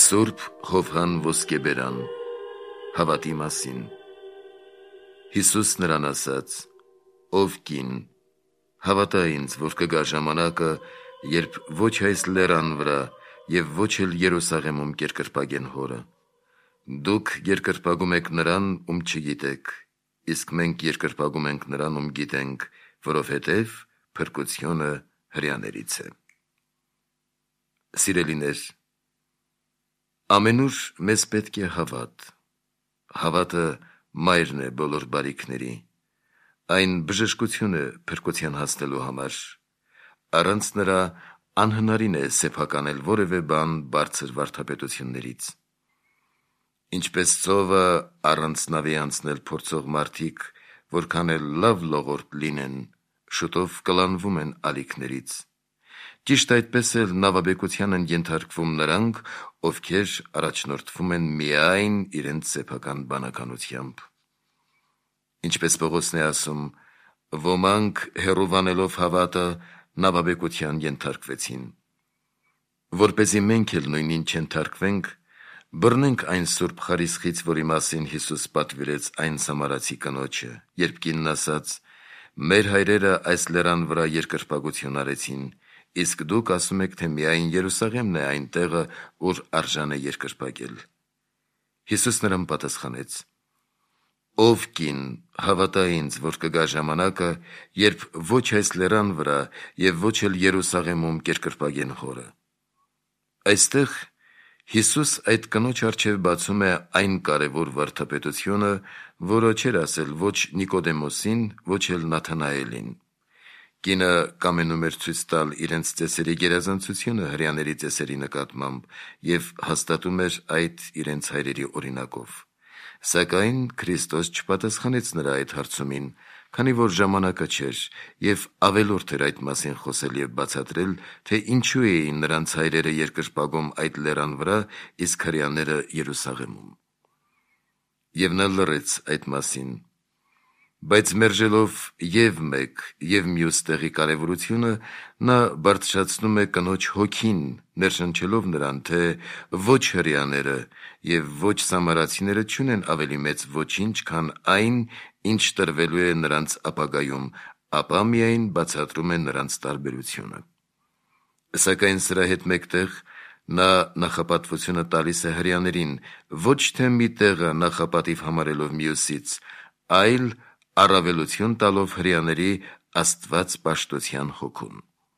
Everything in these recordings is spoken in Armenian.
Սուրբ Ղովղան ոսկեբերան, հավատի մասին։ Հիսուս նրան ասաց. «Ով կին, հավատա ինձ, որ կգա ժամանակը, երբ ոչ այս լեռան վրա և ոչ էլ Երուսաղեմում կերկրպագեն հորը։ Դուք երկրպագում եք նրան, ում չգիտեք, իսկ մենք երկրպագում ենք նրան, ում գիտենք, որովհետև փրկությունը հրեաներից է»։ Սիրելիներ, ամենուր մեզ պետք է հավատ։ Հավատը մայրն է բոլոր բարիքների, այն բժշկությունը փրկության հասնելու համար։ Առանց նրա անհնարին է սեփականել որևէ բան բարձր վարդապետություններից։ Ինչպես ծովը առանց նավի անցնել փորձող մարդիկ, որքան էլ լավ լողորդ լինեն, շուտով կլանվում են ալիքներից, ճիշտ այդպես էլ նավաբեկության են ենթարկվում նրանք, ովքեր առաջնորդվում են միայն իրենց սեփական բանականությամբ։ Ինչպես Պողոսն է ասում, ոմանք հեռուվանելով հավատը նավաբեկության ենթարկվեցին։ Որպեսզի մենք էլ նույնին չենթարկվենք, բռնենք այն սուրբ խարիսխից, որի մասին Հիսուս պատվիրեց այն սամարացի կնոջը, երբ կինն ասաց. «Մեր հայրերը այս լեռան վրա երկրպագություն արեցին, իսկ դուք ասում եք, թե միայն Երուսաղեմն է այն տեղը, ուր արժան է երկրպագել»։ Հիսուս նրան պատասխանեց. «Ով կին, հավատա ինձ, որ կգա ժամանակը, երբ ոչ այս լեռան վրա և ոչ էլ Երուսաղեմում կերկրպագեն հորը»։ Այստեղ Հիսուս այդ կնոջ առջև բացում է այն կարևոր վարդապետությունը, որը չէր ասել ոչ Նիկոդեմոսին, ոչ էլ Նաթանայելին։ Կինը կամենում էր ցույց տալ իրենց ծեսերի գերազանցությունը հրեաների ծեսերի նկատմամբ և հաստատում էր այդ իրենց հայրերի օրինակով։ Սակայն Քրիստոս չպատասխանեց նրա այդ հարցումին, քանի որ ժամանակը չէր, և ավելորդ էր այդ մասին խոսել և բացատրել, թե ինչու էին նրանց հայրերը երկրպագում այդ լեռան վրա, իսկ հրեաները Երուսաղեմում։ Եվ նա լռեց այդ մասին։ Բայց մերժելով և մեկ, և մյուս տեղի կարևորությունը, նա բարձրացնում է կնոջ հոգին, ներշնչելով նրան, թե ոչ հրեաները և ոչ սամարացիները չունեն ավելի մեծ ոչինչ, քան այն, ինչ տրվելու է նրանց ապագայում, ապա միայն բացատրում է նրանց տարբերությունը։ Սակայն սրա հետ մեկտեղ նա նախապատվությունը տալիս է հրեաներին, ոչ թե մի տեղը նախապատիվ համարելով մյուսից, այլ առավելություն տալով հրեաների աստվածպաշտության հոգուն։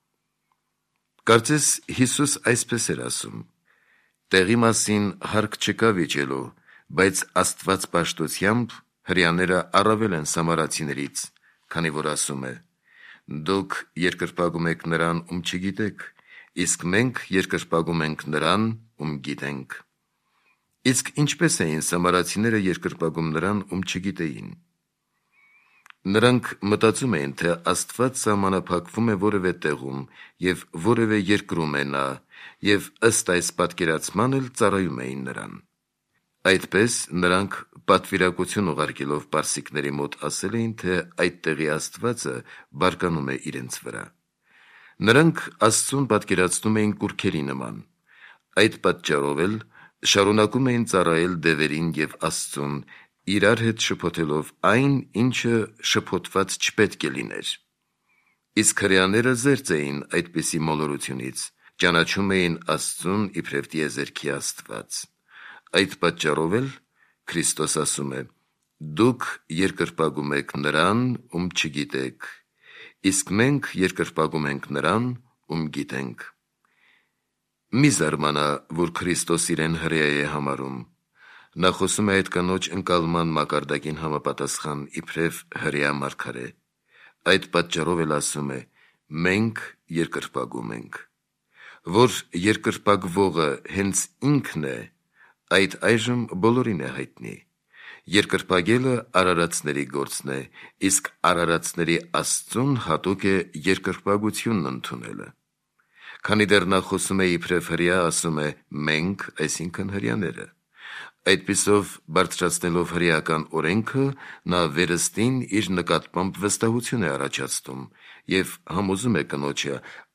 Կարծես Հիսուս այսպես էր ասում. «Տեղի մասին հարկ չկա վիճելու, բայց աստվածպաշտությամբ հրեաները առավել են սամարացիներից, քանի որ ասում է. «Դուք երկրպագում եք նրան, ում չգիտեք, իսկ մենք երկրպագում ենք նրան, ում գիտենք»։ Իսկ ինչպես էին սամարացիները երկրպագում նրան, ում չգիտեին։ Նրանք մտածում էին, թե Աստված սահմանափակվում է որևէ տեղում և որևէ երկրում է նա, և ըստ այս պատկերացման էլ ծառայում էին նրան։ Այդպես նրանք պատվիրակություն ուղարկելով պարսիկների մոտ ասել էին, թե այդ տեղի Աստվածը բարկանում է իրենց վրա։ Նրանք Աստծուն պատկերացնում էին կուռքերի նման։ Այդ պատճառով էլ շարունակում էին ծառայել դևերին և Աստծուն, իրար հետ շփոթելով այն, ինչը շփոթված չպետք է լիներ։ Իսկ հրեաները զերծ էին այդպիսի մոլորությունից, ճանաչում էին Աստծուն իբրև տիեզերքի Աստված։ Այդ պատճառով էլ Քրիստոս ասում է. «Դուք երկրպագում եք նրան, ում չգիտեք, իսկ մենք երկրպագում ենք նրան, ում գիտենք»։ Մի զարմանա, որ Քրիստոս իրեն հրեա է համարում։ Նա խոսում է այդ կնոջ ընկալման մակարդակին համապատասխան իբրև հրեա մարգարե։ Այդ պատճառով էլ ասում է. «Մենք երկրպագում ենք»։ Որ երկրպագվողը հենց ինքն է, այդ այժմ բոլորին է հայտնի։ Երկրպագելը արարածների գործն է, իսկ արարածների Աստծուն հատուկ է երկրպագությունն ընդունելը։ Քանի դեռ նա խոսում է իբրև հրեա, ասում է «մենք», այսինքն հրեաները։ Այդպիսով բարձրացնելով հրեական օրենքը, նա վերստին իր նկատմամբ վստահություն է առաջացնում և համոզում է կնոջը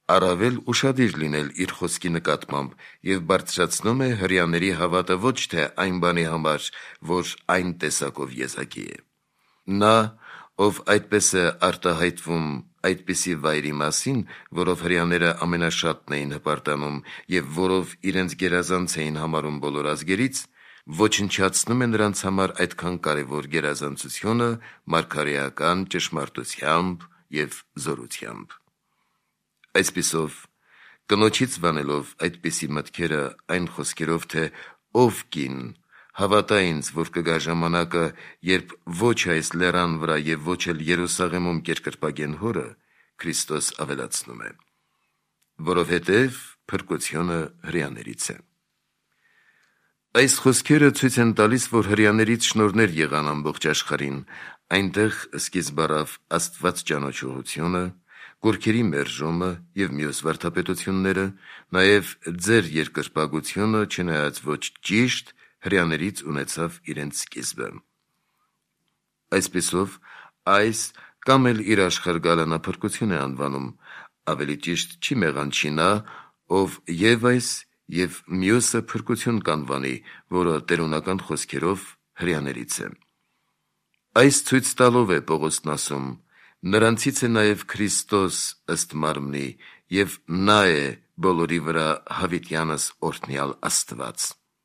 առավել ուշադիր լինել իր խոսքի նկատմամբ և բարձրացնում է հրեաների հավատը ոչ թե այն բանի համար, որ այն տեսակով եզակի է։ Նա, ով այդպես է արտահայտվում այդպիսի վայրի մասին, որով հրեաները ամենաշատն էին հպարտանում և որով իրենց գերազանց էին համարում բոլոր ազգերից, ոչնչացնում է նրանց համար այդքան կարևոր գերազանցությունը մարգարեական ճշմարտությամբ և զորությամբ։ Այսպիսով, կնոջից վանելով այդպիսի մտքերը այն խոսքերով, թե «Ով կին, հավատա ինձ, որ կգա ժամանակը, երբ ոչ այս լեռան վրա և ոչ էլ Երուսաղեմում կերկրպագեն հորը», Քրիստոս ավելացնում է. «Որովհետև փրկությունը հրեաներից է»։ Այս խոսքերը ցույց են տալիս, որ հրեաներից շնորհներ եղան ամբողջ աշխարհին, այնտեղ սկիզբ առավ Աստված ճանաչողությունը, կուռքերի մերժումը և մյուս վարդապետությունները, նաև ձեր երկրպագությունը, չնայած ոչ ճիշտ, հրեաներից ունեցավ իրենց սկիզբը։ Այսպիսով, այս կամ էլ իր աշխարհ գալը նա փրկություն է անվանում, ավելի ճիշտ չի մեղանչի նա, ով և այս և մյուսը փրկություն կանվանի, որը տերունական խոսքերով հրեաներից է։ Այս ցույց տալով է Պողոսն ասում. «Նրանցից է նաև Քրիստոս ըստ մարմնի, և նա է բոլորի վրա հավիտյանս օրհնյալ Աստված»։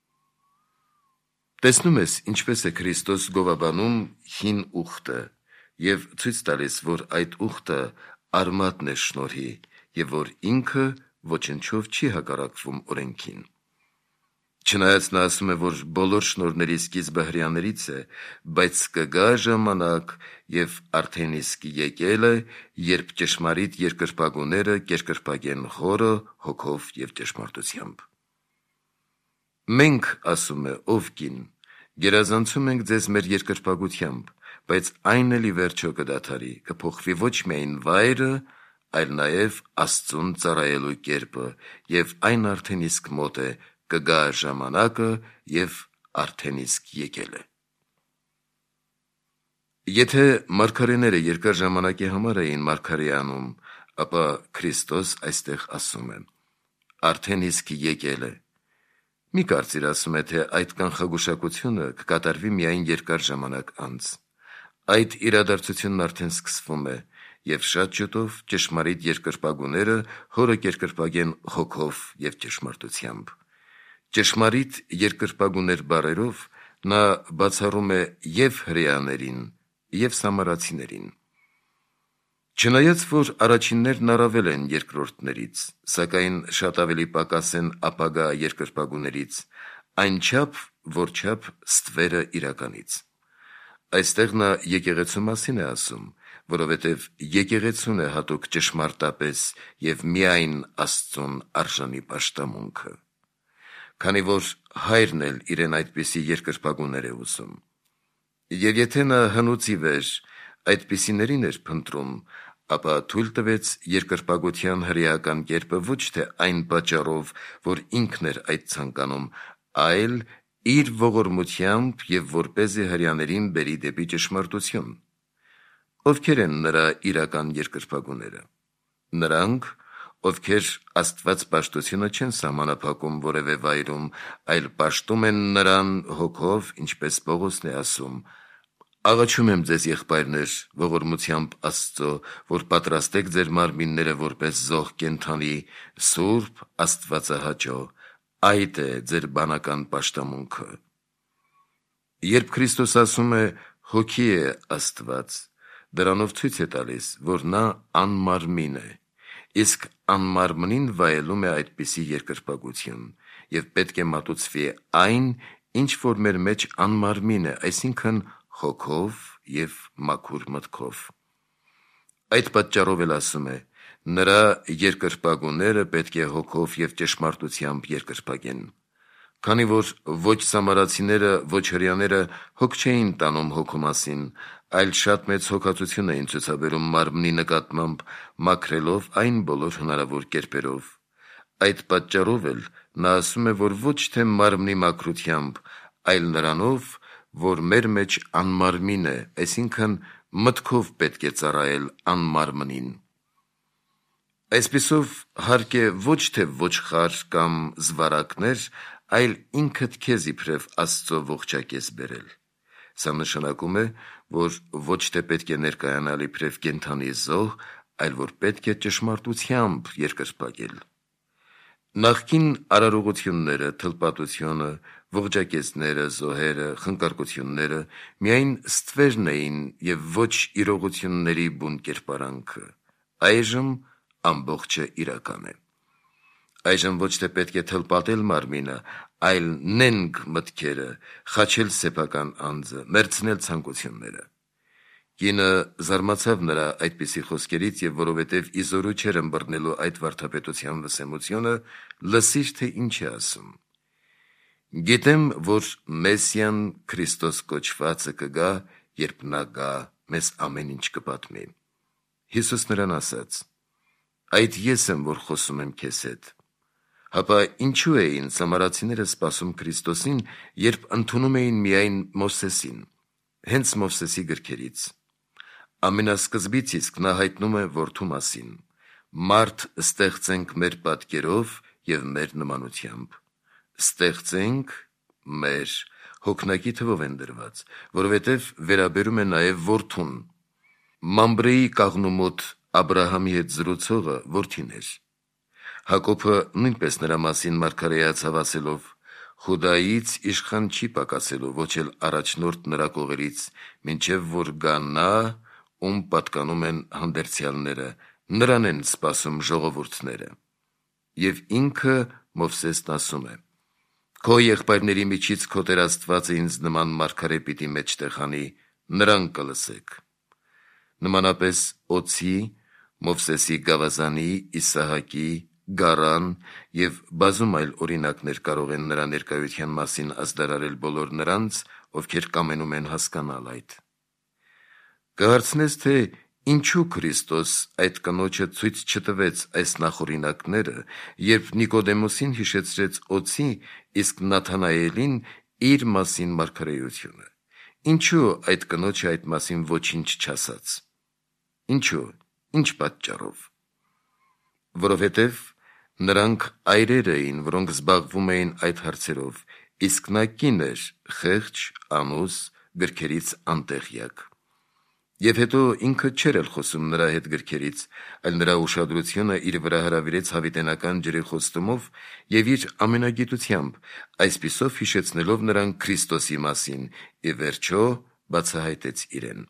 Տեսնում ես, ինչպես է Քրիստոս գովաբանում հին ուխտը և ցույց տալիս, որ այդ ուխտը արմատն է շնորհի և որ ինքը ոչնչով չի հակառակվում օրենքին։ Չնայած նա ասում է, որ բոլոր շնորհների սկիզբը հրեաներից է, բայց կգա ժամանակ, և արդեն իսկ եկել է, երբ ճշմարիտ երկրպագուները կերկրպագեն Հորը հոգով և ճշմարտությամբ։ Մենք, ասում է, ով կին, գերազանցում ենք ձեզ մեր երկրպագությամբ, բայց այն էլ ի վերջո կդադարի, կփոխվի ոչ միայն վայրը, այլ նաև Աստծուն ծառայելու կերպը, և այն արդեն իսկ մոտ է, կգա ժամանակը և արդեն իսկ եկել է։ Եթե մարգարեները երկար ժամանակի համար էին մարգարե անում, ապա Քրիստոս այստեղ ասում է. «Արդեն իսկ եկել է»։ Մի կարծիր, ասում է, թե այդ կանխագուշակությունը կկատարվի միայն երկար ժամանակ անց։ Այդ իրադարձությունն արդեն սկսվում է, և շատ շուտով ճշմարիտ երկրպագուները Հորը կերկրպագեն հոգով և ճշմարտությամբ։ Ճշմարիտ երկրպագուներ բառերով նա բացառում է և հրեաներին, և սամարացիներին։ Չնայած որ առաջիններն առավել են երկրորդներից, սակայն շատ ավելի պակաս են ապագա երկրպագուներից, այնչափ, որչափ ստվերը իրականից։ Այստեղ նա եկեղեցու մասին է ասում, որովհետև եկեղեցուն է հատուկ ճշմարտապես և միայն Աստծուն արժանի պաշտամունքը, քանի որ Հայրն էլ իրեն այդպիսի երկրպագուներ է ուզում։ Եվ եթե նա հնուց ի վեր այդպիսիներին էր փնտրում, ապա թույլ տվեց երկրպագության հրեական կերպը ոչ թե այն պատճառով, որ ինքն էր այդ ցանկանում, այլ իր ողորմությամբ և որպեսզի հրեաներին բերի դեպի ճշմարտություն։ Ովքեր են նրա իրական երկրպագուները։ Նրանք, ովքեր աստվածպաշտությունը չեն սահմանափակում որևէ վայրում, այլ պաշտում են նրան հոգով, ինչպես Պողոսն է ասում. «Աղաչում եմ ձեզ, եղբայրներ, ողորմությամբ Աստծո, որ պատրաստեք ձեր մարմինները որպես զոհ կենդանի, սուրբ, աստվածահաճո, այդ է ձեր բանական պաշտամունքը»։ Երբ Քրիստոս ասում է «Հոգի է Աստված», դրանով ցույց է տալիս, որ նա անմարմին է, իսկ անմարմնին վայելում է այդպիսի երկրպագություն, և պետք է մատուցվի այն, ինչ որ մեր մեջ անմարմին է, այսինքն հոգով և մաքուր մտքով։ Այդ պատճառով էլ ասում է. «Նրա երկրպագուները պետք է հոգով և ճշմարտությամբ երկրպագեն»։ Քանի որ ոչ սամարացիները, ոչ հրեաները հոգ չէին տանում հոգու մասին, այլ շատ մեծ հոգածություն էին ցուցաբերում մարմնի նկատմամբ, մաքրելով այն բոլոր հնարավոր կերպերով։ Այդ պատճառով էլ նա ասում է, որ ոչ թե մարմնի մաքրությամբ, այլ նրանով, որ մեր մեջ անմարմին է, այսինքն մտքով պետք է ծառայել անմարմնին։ Այսպիսով հարկ է ոչ թե ոչխար կամ զվարակներ, այլ ինքդ քեզ իբրև Աստծո ողջակես բերել։ Սա նշանակում է, որ ոչ թե պետք է ներկայանալ իբրև կենդանի զոհ, այլ որ պետք է ճշմարտությամբ երկրպագել։ Նախկին արարողությունները, թլպատությունը, ողջակեզները, զոհերը, խնկարկությունները միայն ստվերն էին և ոչ իրողությունների բուն կերպարանքը։ Այժմ ամբողջը իրական է։ Այժմ ոչ թե պետք է թլպատել մարմինը, այլ նենգ մտքերը, խաչել սեփական անձը, մերձնել ցանկությունները։ Կինը զարմացավ նրա այդպիսի խոսքերից, և որովհետև իզորու չէր ըմբռնելու այդ վարդապետության վսեմությունը, լսիր, թե ինչ է ասում։ Գիտեմ, որ Մեսիան Քրիստոս կոչվածը կգա, երբ նա գա, մեզ ամեն ինչ կպատմի։ Հիսուս նրան ասաց. այդ ես եմ, որ խոսում եմ քեզ հետ։ Հապա ինչու էին սամարացիները սպասում Քրիստոսին, երբ ընդունում էին միայն Մովսեսին։ Հենց Մովսեսի գրքերից։ Ամենասկզբից իսկ նա հայտնում է որդու մասին. մարդ ստեղծենք մեր պատկերով և մեր նմանությամբ։ Ստեղծենք մեր հոգնակի թվով են դրված, որովհետև վերաբերում է նաև որդուն։ Մամբրեի կաղնու մոտ Աբրահամի հետ զրուցողը որդին էր։ Հակոբը նույնպես նրա մասին մարգարեացավ ասելով. «Խուդայից իշխան չի պակասելու, ոչ էլ առաջնորդ նրա կողերից, մինչև որ գա նա, ում պատկանում են հանդերձյալները, նրան են սպասում ժողովուրդները»։ Եվ ինքը Մովսեսն ասում է. «Քո եղբայրների միջից քո Տեր Աստվածը ինձ նման մարգարե պիտի մեջտեղ անի, նրան կլսեք»։ Նմանապես օձի, Մովսեսի գավազանի, Իսահակի, գարան և բազում այլ օրինակներ կարող են նրա ներկայության մասին ազդարարել բոլոր նրանց, ովքեր կամենում են հասկանալ այդ։ Կհարցնես, թե ինչու Քրիստոս այդ կնոջը ցույց չտվեց այս նախօրինակները, երբ Նիկոդեմոսին հիշեցրեց օձի, իսկ Նաթանայելին իր մասին մարգարեությունը։ Ինչու այդ կնոջը այդ մասին ոչինչ չասաց։ Ինչու, ինչ պատճառով։ Որովհետև նրանք այրեր էին, որոնք զբաղվում էին այդ հարցերով, իսկ նա կին էր, խեղճ, անուս, գրքերից անտեղյակ։ Եվ հետո ինքը չէր էլ խոսում նրա հետ գրքերից, այլ նրա ուշադրությունը իր վրա հրավիրեց հավիտենական ջրի խոստումով և իր ամենագիտությամբ, այսպիսով հիշեցնելով նրան Քրիստոսի մասին, ի վերջո բացահայտեց իրեն։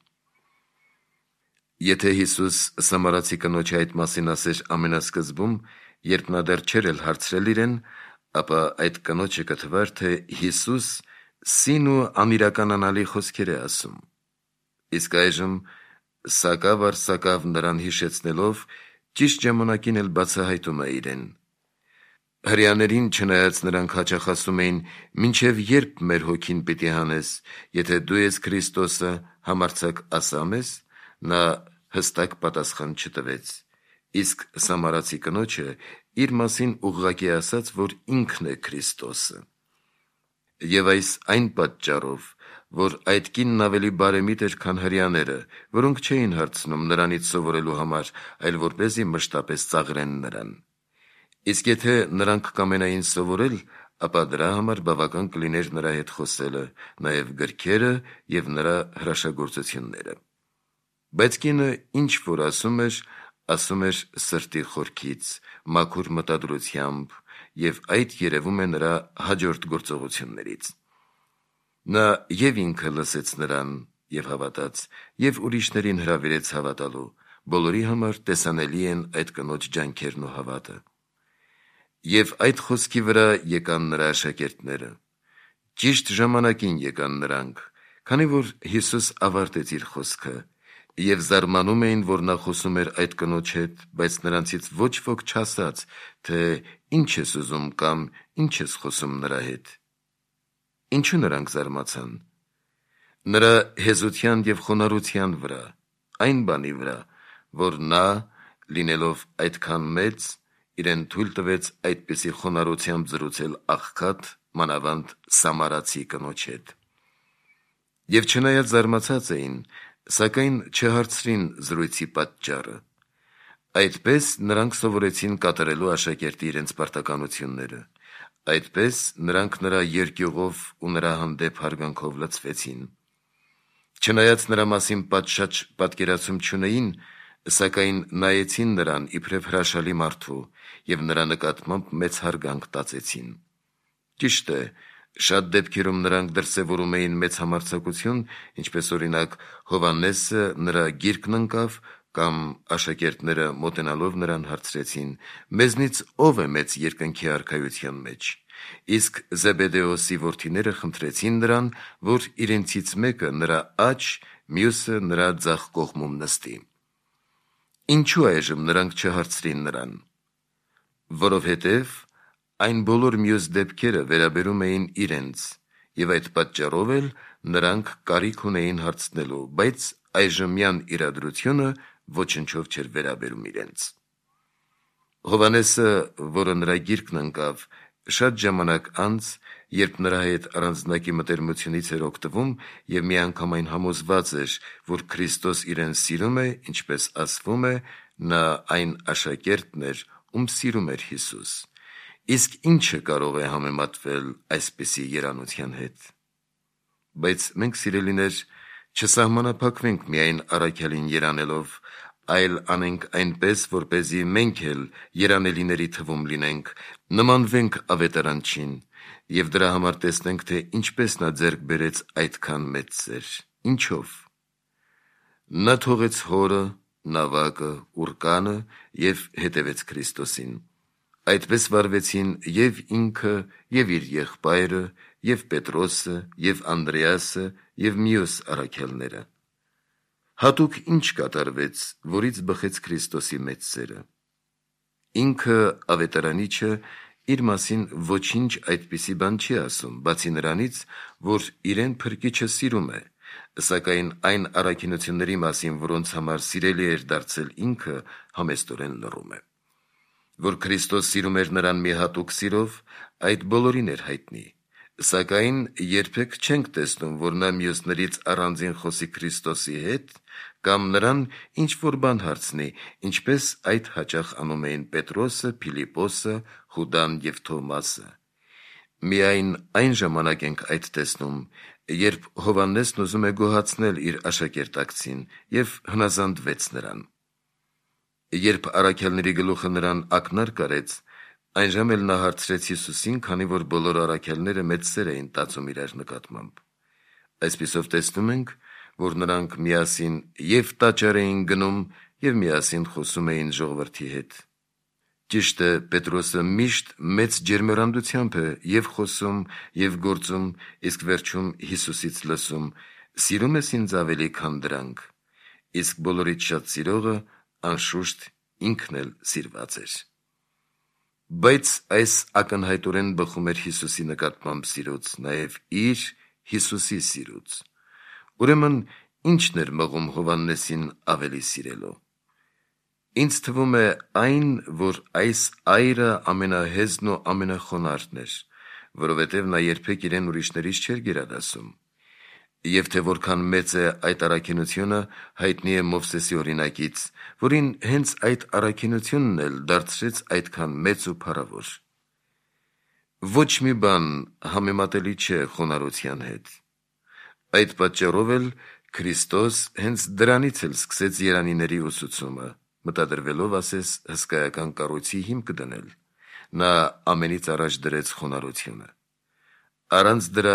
Եթե Հիսուս սամարացի կնոջը այդ մասին ասեր ամենասկզբում, երբ նա դեռ չէր էլ հարցրել իրեն, ապա այդ կնոջը կթվար, թե Հիսուս սին ու անիրականանալի խոսքեր է ասում։ Իսկ այժմ սակավ առ սակավ նրան հիշեցնելով, ճիշտ ժամանակին էլ բացահայտում է իրեն։ Հրեաներին չնայած նրանք հաճախ ասում էին. «Մինչև երբ մեր հոգին պիտի հանես, եթե դու ես Քրիստոսը, համարձակ ասա մեզ», նա հստակ պատասխան չտվեց։ Իսկ սամարացի կնոջը իր մասին ուղղակի ասաց, որ ինքն է Քրիստոսը։ Եվ այս այն պատճառով, որ այդ կինն ավելի բարեմիտ էր, քան հրեաները, որոնք չէին հարցնում նրանից սովորելու համար, այլ որպեսզի մշտապես ծաղրեն նրան։ Իսկ եթե նրանք կամենային սովորել, ապա դրա համար բավական կլիներ նրա հետ խոսելը, նաև գրքերը և նրա հրաշագործությունները։ Բայց կինը ինչ որ ասում էր սրտի խորքից, մաքուր մտադրությամբ, և այդ երևում է նրա հաջորդ գործողություններից։ Նա և ինքը լսեց նրան և հավատաց, և ուրիշներին հրավիրեց հավատալու, բոլորի համար տեսանելի են այդ կնոջ ջանքերն ու հավատը։ Եվ այդ խոսքի վրա եկան նրա աշակերտները։ Ճիշտ ժամանակին եկան նրանք, քանի որ Հիսուս ավարտեց իր խոսքը, և զարմանում էին, որ նա խոսում էր այդ կնոջ հետ, բայց նրանցից ոչ ոք չասաց, թե ինչ ես ուզում կամ ինչ ես խոսում նրա հետ։ Ինչու նրանք զարմացան։ Նրա հեզության և խոնարհության վրա, այն բանի վրա, որ նա, լինելով այդքան մեծ, իրեն թույլ տվեց այդպիսի խոնարհությամբ զրուցել աղքատ, մանավանդ սամարացի կնոջ հետ։ Եվ չնայած զարմացած էին, սակայն չհարցրին զրույցի պատճառը։ Այդպես նրանք սովորեցին կատարելու աշակերտի իրենց պարտականությունները, այդպես նրանք նրա երկյուղով ու նրա հանդեպ հարգանքով լցվեցին։ Չնայած նրա մասին պատշաճ պատկերացում չունեին, սակայն նայեցին նրան իբրև հրաշալի մարդու և նրա նկատմամբ մեծ հարգանք տածեցին։ Ճիշտ է, շատ դեպքերում նրանք դրսևորում էին մեծ համարձակություն, ինչպես օրինակ Հովհաննեսը նրա գիրկն ընկավ, կամ աշակերտները մոտենալով նրան հարցրեցին. «Մեզնից ով է մեծ երկնքի արքայության մեջ»։ Իսկ Զեբեդեոսի որդիները խնդրեցին նրան, որ իրենցից մեկը նրա աջ, մյուսը նրա ձախ կողմում նստի։ Ինչու այժմ նրանք չհարցրին նրան։ Որովհետև այն բոլոր մյուս դեպքերը վերաբերում էին իրենց, և այդ պատճառով էլ նրանք կարիք ունեին հարցնելու, բայց այժմյան իրադրությունը ոչնչով չէր վերաբերում իրենց։ Հովհաննեսը, որը նրա գիրկն ընկավ, շատ ժամանակ անց, երբ նրա հետ առանձնակի մտերմությունից էր օգտվում և միանգամայն համոզված էր, որ Քրիստոս իրեն սիրում է, ինչպես ասվում է, նա այն աշակերտն էր, ում սիրում էր Հիսուս։ Իսկ ի՞նչը կարող է համեմատվել այսպիսի երանության հետ։ Բայց մենք, սիրելիներ, չսահմանափակվենք միայն առաքյալին երանելով, այլ անենք այնպես, որպեսզի մենք էլ երանելիների թվում լինենք, նմանվենք ավետարանչին և դրա համար տեսնենք, թե ինչպես նա ձեռք բերեց այդքան մեծ սեր։ Ինչով։ Նա թողեց հորը, նավակը, ուռկանը և հետևեց Քրիստոսին։ Այդպես վարվեցին և ինքը, և իր եղբայրը, և Պետրոսը, և Անդրեասը, և մյուս առաքյալները։ Հատուկ ինչ կատարվեց, որից բխեց Քրիստոսի մեծ սերը։ Ինքը ավետարանիչը իր մասին ոչինչ այդպիսի բան չի ասում, բացի նրանից, որ իրեն Փրկիչը սիրում է, սակայն այն առաքինությունների մասին, որոնց համար սիրելի էր դարձել ինքը, համեստորեն լռում է։ Որ Քրիստոս սիրում էր նրան մի հատուկ սիրով, այդ բոլորին էր հայտնի, սակայն երբեք չենք տեսնում, որ նա մյուսներից առանձին խոսի Քրիստոսի հետ կամ նրան ինչ-որ բան հարցնի, ինչպես այդ հաճախ անում էին Պետրոսը, Փիլիպոսը, Հուդան և Թովմասը։ Միայն այն ժամանակ ենք այդ տեսնում, երբ Հովհաննեսն ուզում է գոհացնել իր աշակերտակցին և հնազանդվեց նրան։ Երբ առաքյալների գլուխը նրան ակնարկ արեց, այնժամ էլ նա հարցրեց Հիսուսին, քանի որ բոլոր առաքյալները մեծ սեր էին տածում իրար նկատմամբ։ Այսպիսով տեսնում ենք, որ նրանք միասին և տաճար էին գնում, և միասին խոսում էին ժողովրդի հետ։ Ճիշտ է, Պետրոսը միշտ մեծ ջերմեռանդությամբ է և խոսում, և գործում, իսկ վերջում Հիսուսից լսում. «Սիրում ես ինձ ավելի, քան դրանք»։ Իսկ բոլորից շատ սիրողը, անշուշտ, ինքն էլ սիրված էր։ Բայց այս ակնհայտորեն բխում էր Հիսուսի նկատմամբ սիրուց, նաև իր Հիսուսի սիրուց։ Ուրեմն ի՞նչն էր մղում Հովհաննեսին ավելի սիրելու։ Ինձ թվում է այն, որ այս այրը ամենահեզն ու ամենախոնարհն էր, որովհետև նա երբեք իրեն ուրիշներից չէր գերադասում։ Եվ թե որքան մեծ է այդ առաքինությունը, հայտնի է Մովսեսի օրինակից, որին հենց այդ առաքինությունն էլ դարձրեց այդքան մեծ ու փառավոր։ Ոչ մի բան համեմատելի չէ խոնարհության հետ։ Այդ պատճառով էլ Քրիստոս հենց դրանից էլ սկսեց երանիների ուսուցումը, մտադրվելով, ասես, հսկայական կառույցի հիմք դնել։ Նա ամենից առաջ դրեց խոնարհությունը։ Առանց դրա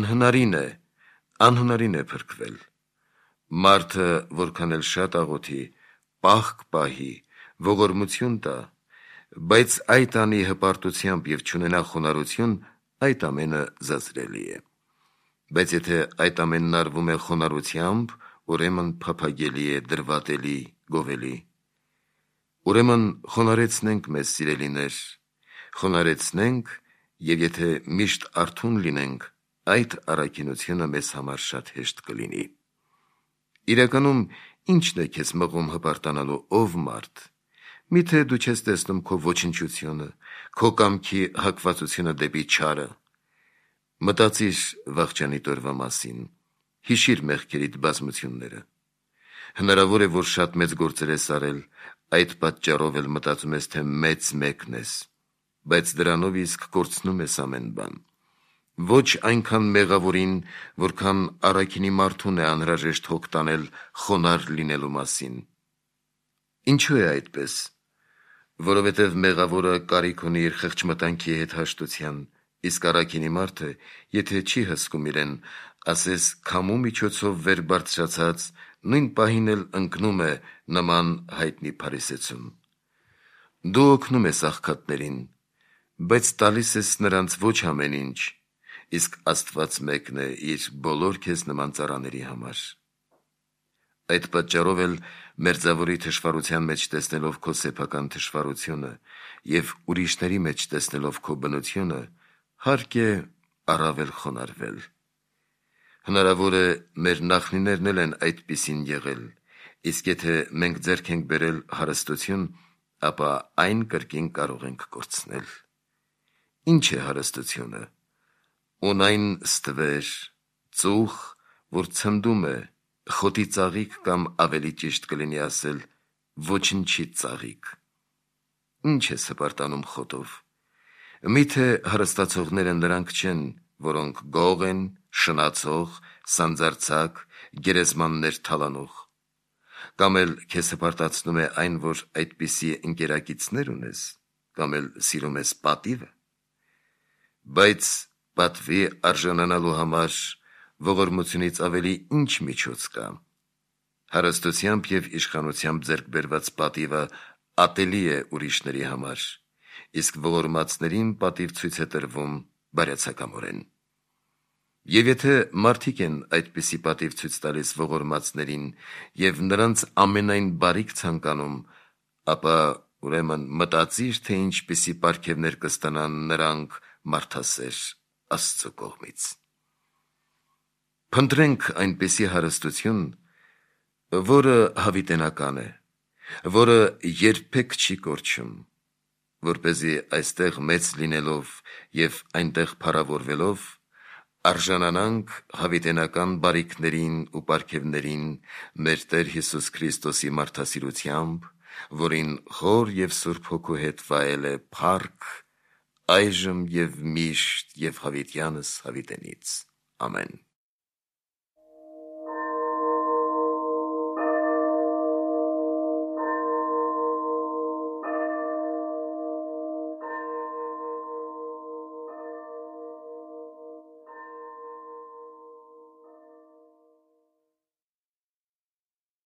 անհնարին է փրկվել։ Մարդը որքան էլ շատ աղոթի, պահք պահի, ողորմություն տա, բայց այդ անի հպարտությամբ և չունենա խոնարհություն, այդ ամենը զազրելի է։ Բայց եթե այդ ամենն արվում է խոնարհությամբ, ուրեմն փափագելի է, դրվատելի, գովելի։ Ուրեմն խոնարհեցնենք մեզ, սիրելիներ, խոնարհեցնենք, և եթե միշտ արթուն լինենք, այդ առաքինությունը մեզ համար շատ հեշտ կլինի։ Իրականում ի՞նչն է քեզ մղում հպարտանալու, ով մարդ։ Միթե դու չես տեսնում քո ոչնչությունը, քո կամքի հակվածությունը դեպի չարը։ Մտածիր վախճանի տորվա մասին, հիշիր մեղքերիդ բազմությունները։ Հնարավոր է, որ շատ մեծ գործեր ես արել, այդ պատճառով էլ մտածում ես, թե մեծ մեկն ես, բայց դրանով իսկ կորցնում ես ամեն բան։ Ոչ այնքան մեղավորին, որքան առաքինի մարդուն է անհրաժեշտ հոգ տանել խոնարհ լինելու մասին։ Ինչու է այդպես։ Որովհետև մեղավորը կարիք ունի իր խղճմտանքի հետ հաշտության, իսկ առաքինի մարդը, եթե չի հսկում իրեն, ասես քամու միջոցով վեր բարձրացած, նույն պահին էլ ընկնում է նման հայտնի փարիսեցուն։ Դու օգնում ես աղքատներին, բայց տալիս ես նրանց ոչ ամեն ինչ, իսկ Աստված մեկն է իր բոլոր քեզ նման ծառաների համար։ Այդ պատճառով էլ մերձավորի թշվառության մեջ տեսնելով քո սեփական թշվառությունը և ուրիշների մեջ տեսնելով քո բնությունը, հարկ է առավել խոնարհվել։ Հնարավոր է մեր նախնիներն էլ են այդպիսին եղել, իսկ եթե մենք ձեռք ենք բերել հարստություն, ապա այն կրկին կարող ենք կորցնել։ Ինչ է հարստությունը։ Ունայն ստվեր, ծուխ, որ ցնդում է, խոտի ծաղիկ կամ ավելի ճիշտ կլինի ասել ոչնչի ծաղիկ։ Ինչ ես հպարտանում խոտով։ Միթե հարստացողները նրանք չեն, որոնք գող են, շնացող, սանձարձակ, գերեզմաններ թալանող։ Կամ էլ քեզ հպարտացնում է այն, որ այդպիսի ընկերակիցներ ունես, կամ էլ սիրում ես պատիվը։ Բայց պատվի արժանանալու համար ողորմությունից ավելի ինչ միջոց կա։ Հարստությամբ և իշխանությամբ ձեռք բերված պատիվը ատելի է ուրիշների համար, իսկ ողորմածներին պատիվ ցույց է տրվում բարյացակամորեն։ Եվ եթե մարդիկ են այդպիսի պատիվ ցույց տալիս ողորմածներին և նրանց ամենայն բարիք ցանկանում, ապա ուրեմն մտածիր, թե ինչպիսի պարգևներ կստանան նրանք մարդասեր Աստծու կողմից։ Փնտրենք այնպիսի հարստություն, որը հավիտենական է, որը երբեք չի կորչում, որպեսզի այստեղ մեծ լինելով և այնտեղ փառավորվելով արժանանանք հավիտենական բարիքներին ու պարգևներին մեր Տեր Հիսուս Քրիստոսի մարդասիրությամբ, որին Հոր և Սուրբ Հոգու հետ վայել է փառք, այժմ և միշտ և հավիտյանս հավիտենից։ Ամեն։